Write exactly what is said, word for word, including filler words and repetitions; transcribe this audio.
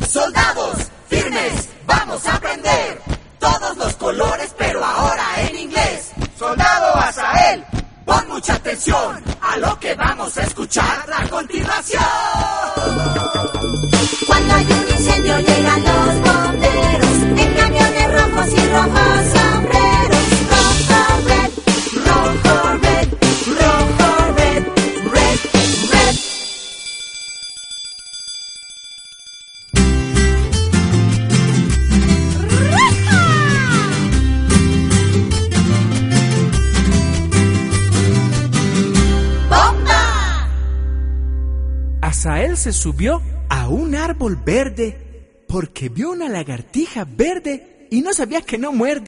Soldados, firmes, vamos a aprender todos los colores, pero ahora en inglés. Soldado Azael, pon mucha atención a lo que vamos a escuchar a continuación. Cuando hay un incendio llegan los bomberos en camiones rojos y rojos sombreros. Rojo, red, rojo, red, rojo, red, red, red. ¡Bomba! Azael se subió a un árbol verde porque vio una lagartija verde y no sabía que no muerde.